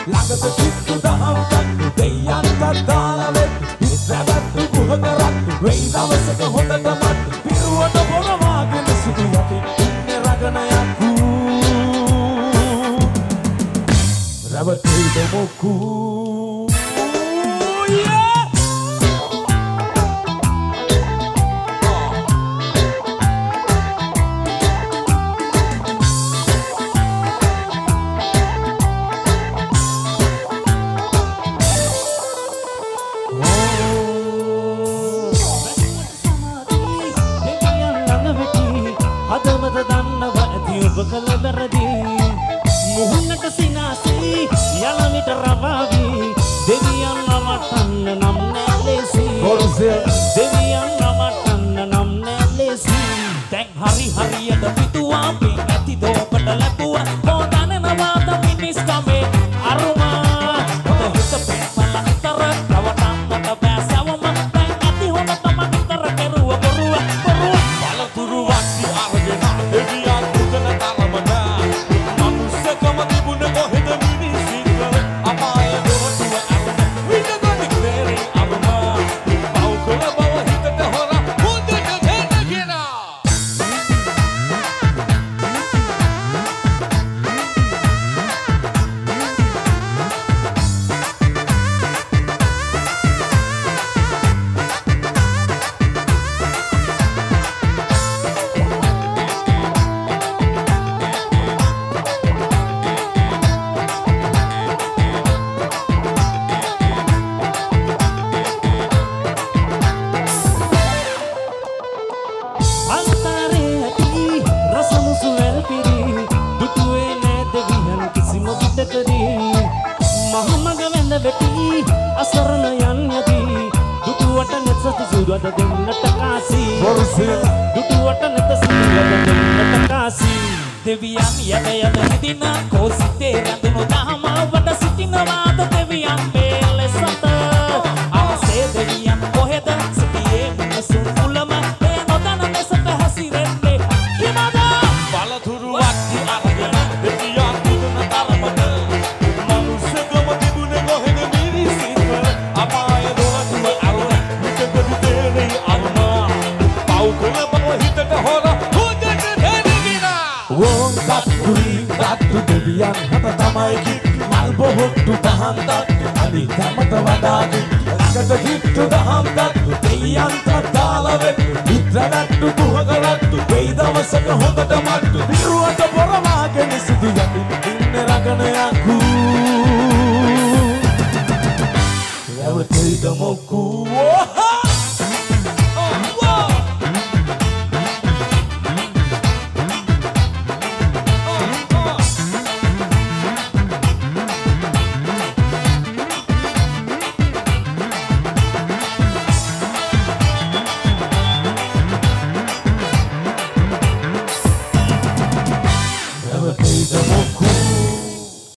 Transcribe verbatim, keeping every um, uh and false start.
ළඟට කිට්ටු දහම් තට්ටු දෙයයන්ට දාලා වෙත් ඉස්සරට්ටු කුහකරක් වෙයි දවසක හොඳට මට්ටු පිරුවට පොරවාගෙන සිටි යටි ඉන්නේ රගන යක්කු රැවටෙයිද මොකූ මුහුණට සිනාසී යන විට රවාවි දෙවියන් නමටන්න නම් නැලෙසි දෙවියන් නමටන්න නම් නැලෙසි දැන් හරි හරියට පිටුවා පින් ඇති දෝපට ලැබුවා හොදනනවාද මිනිස් කමේ අරුමා හොද හිත පෙන්නලා විතර රවටන්නට බෑසවම දැන් ඇති හොන තම විතර කෙරුව බොරුව බොරුව බලතුරු වක්ති අරගෙන දෙවියන් දුකන තරමනා Sudah deන්නට කාසී දුටුවට නැත සිදුවද දෙන්නට කාසී දෙවියන් යද යද හිදින කෝසිතේ රැඳුණු දහම වඩ සිටිනවාද දෙවියන් බේලෙසත අවසේ දෙවියන් කොහෙද සිටියේ මිනිසුන් මුලම ඒ නොදන්න ලෙසට හැසිරෙන්නේ කිමද බලතුරු වක්ති අරගෙන දෙවියන් දුන තරමට මනුස්සකම තිබුණේ කොහෙද මිනිසිත අපාය දොරටුව අරුණ දෙවියන් හත තමයි කිට්ටු මල් බොහොට්ටු දහම් තට්ටු අනිත් හැමත වඩා ළඟට කිට්ටු දහම් තට්ටු දෙයයන්ට දාලා වෙත් ඉද්දරට්ටු කුහකරට්ටු වෙයි දවසක හොඳට මට්ටු පිරුවට